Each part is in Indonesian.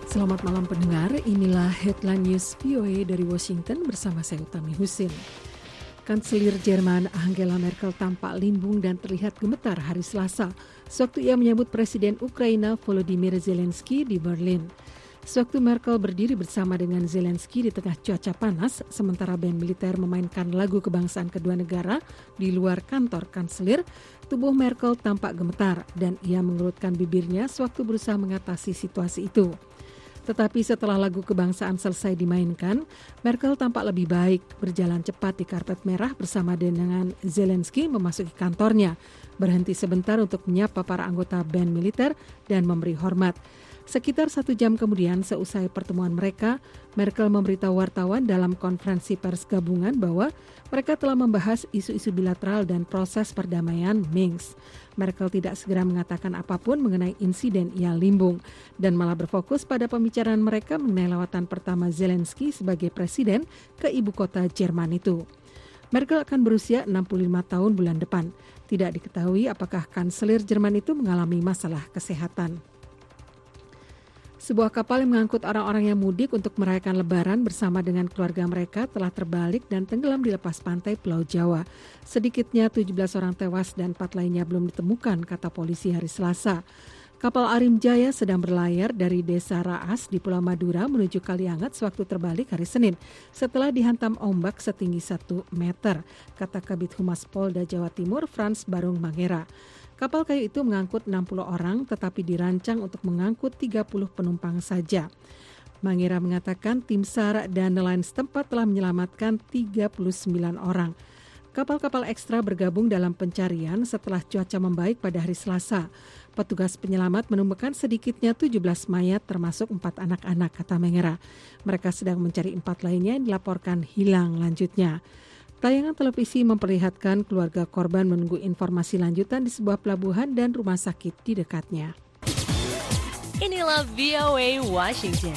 Selamat malam pendengar, inilah Headline News VOA dari Washington bersama saya Utami Husin. Kanselir Jerman Angela Merkel tampak limbung dan terlihat gemetar hari Selasa sewaktu ia menyambut Presiden Ukraina Volodymyr Zelensky di Berlin. Sewaktu Merkel berdiri bersama dengan Zelensky di tengah cuaca panas, sementara band militer memainkan lagu kebangsaan kedua negara di luar kantor kanselir, tubuh Merkel tampak gemetar dan ia mengerutkan bibirnya sewaktu berusaha mengatasi situasi itu. Tetapi setelah lagu kebangsaan selesai dimainkan, Merkel tampak lebih baik, berjalan cepat di karpet merah bersama dengan Zelensky memasuki kantornya, berhenti sebentar untuk menyapa para anggota band militer dan memberi hormat. Sekitar 1 jam kemudian seusai pertemuan mereka, Merkel memberitahu wartawan dalam konferensi pers gabungan bahwa mereka telah membahas isu-isu bilateral dan proses perdamaian Minsk. Merkel tidak segera mengatakan apapun mengenai insiden ia limbung dan malah berfokus pada pembicaraan mereka mengenai lawatan pertama Zelensky sebagai presiden ke ibu kota Jerman itu. Merkel akan berusia 65 tahun bulan depan. Tidak diketahui apakah kanselir Jerman itu mengalami masalah kesehatan. Sebuah kapal yang mengangkut orang-orang yang mudik untuk merayakan Lebaran bersama dengan keluarga mereka telah terbalik dan tenggelam di lepas pantai Pulau Jawa. Sedikitnya 17 orang tewas dan 4 lainnya belum ditemukan, kata polisi hari Selasa. Kapal Arim Jaya sedang berlayar dari Desa Raas di Pulau Madura menuju Kaliangat sewaktu terbalik hari Senin setelah dihantam ombak setinggi 1 meter, kata Kabid Humas Polda Jawa Timur Frans Barung Mangera. Kapal kayu itu mengangkut 60 orang tetapi dirancang untuk mengangkut 30 penumpang saja. Mangera mengatakan tim SAR dan nelayan setempat telah menyelamatkan 39 orang. Kapal-kapal ekstra bergabung dalam pencarian setelah cuaca membaik pada hari Selasa. Petugas penyelamat menemukan sedikitnya 17 mayat termasuk 4 anak-anak, kata Mangera. Mereka sedang mencari 4 lainnya yang dilaporkan hilang lanjutnya. Tayangan televisi memperlihatkan keluarga korban menunggu informasi lanjutan di sebuah pelabuhan dan rumah sakit di dekatnya. Inilah VOA Washington.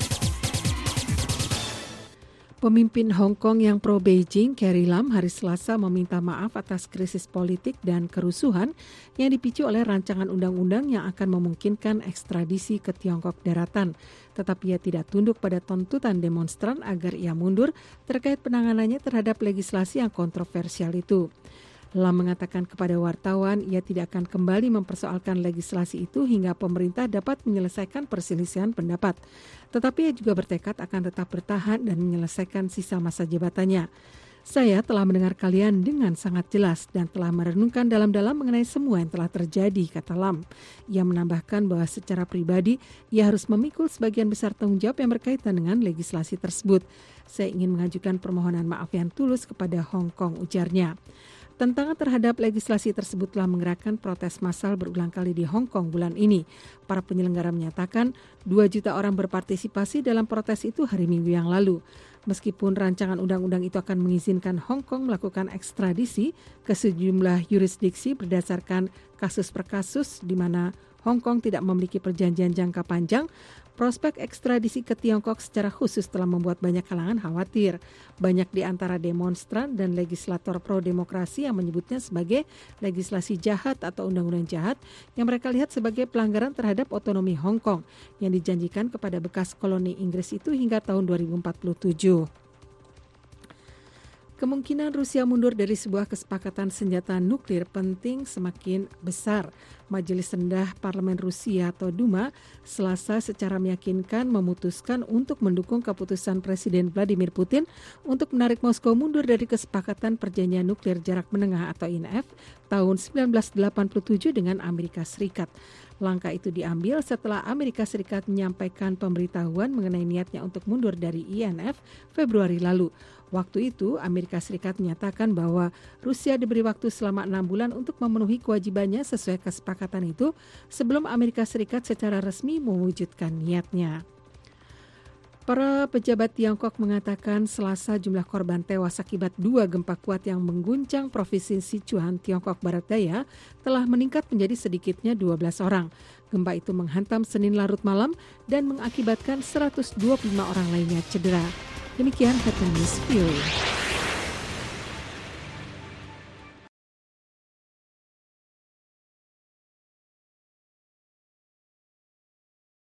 Pemimpin Hong Kong yang pro-Beijing, Carrie Lam, hari Selasa meminta maaf atas krisis politik dan kerusuhan yang dipicu oleh rancangan undang-undang yang akan memungkinkan ekstradisi ke Tiongkok daratan. Tetapi ia tidak tunduk pada tuntutan demonstran agar ia mundur terkait penanganannya terhadap legislasi yang kontroversial itu. Lam mengatakan kepada wartawan ia tidak akan kembali mempersoalkan legislasi itu hingga pemerintah dapat menyelesaikan perselisihan pendapat. Tetapi ia juga bertekad akan tetap bertahan dan menyelesaikan sisa masa jabatannya. Saya telah mendengar kalian dengan sangat jelas dan telah merenungkan dalam-dalam mengenai semua yang telah terjadi, kata Lam. Ia menambahkan bahwa secara pribadi ia harus memikul sebagian besar tanggung jawab yang berkaitan dengan legislasi tersebut. Saya ingin mengajukan permohonan maaf yang tulus kepada Hong Kong, ujarnya. Tentangan terhadap legislasi tersebut telah menggerakkan protes massal berulang kali di Hong Kong bulan ini. Para penyelenggara menyatakan 2 juta orang berpartisipasi dalam protes itu hari Minggu yang lalu. Meskipun rancangan undang-undang itu akan mengizinkan Hong Kong melakukan ekstradisi ke sejumlah yurisdiksi berdasarkan kasus per kasus di mana Hong Kong tidak memiliki perjanjian jangka panjang, prospek ekstradisi ke Tiongkok secara khusus telah membuat banyak kalangan khawatir. Banyak di antara demonstran dan legislator pro-demokrasi yang menyebutnya sebagai legislasi jahat atau undang-undang jahat yang mereka lihat sebagai pelanggaran terhadap otonomi Hong Kong yang dijanjikan kepada bekas koloni Inggris itu hingga tahun 2047. Kemungkinan Rusia mundur dari sebuah kesepakatan senjata nuklir penting semakin besar. Majelis Rendah Parlemen Rusia atau Duma Selasa secara meyakinkan memutuskan untuk mendukung keputusan Presiden Vladimir Putin untuk menarik Moskow mundur dari kesepakatan perjanjian nuklir jarak menengah atau INF tahun 1987 dengan Amerika Serikat. Langkah itu diambil setelah Amerika Serikat menyampaikan pemberitahuan mengenai niatnya untuk mundur dari INF Februari lalu. Waktu itu, Amerika Serikat menyatakan bahwa Rusia diberi waktu selama 6 bulan untuk memenuhi kewajibannya sesuai kesepakatan itu sebelum Amerika Serikat secara resmi mewujudkan niatnya. Para pejabat Tiongkok mengatakan Selasa jumlah korban tewas akibat 2 gempa kuat yang mengguncang Provinsi Sichuan, Tiongkok Barat Daya telah meningkat menjadi sedikitnya 12 orang. Gempa itu menghantam Senin larut malam dan mengakibatkan 125 orang lainnya cedera. Demikian Headline News VOA.